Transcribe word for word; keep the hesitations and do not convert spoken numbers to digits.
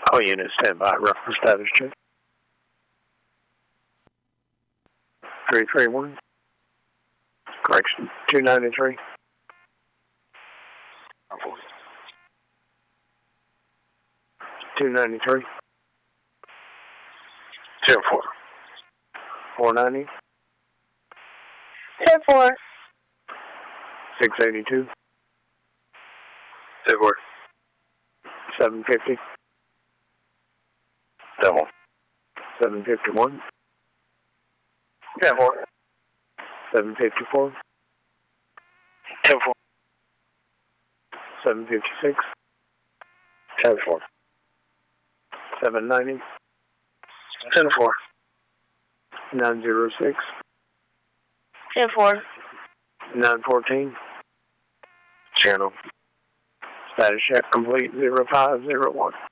All units stand by. Reference status check. three three one. Correction. two ninety-three. two ninety-three. zero four. four ninety. ten four. six eighty-two. zero four. seven fifty. Double. seven fifty-one. ten four. seven fifty-four. ten four. seven fifty-six. ten four. seven ninety. ten four. nine oh six. ten four. nine fourteen. Channel. Status check complete. zero five zero one.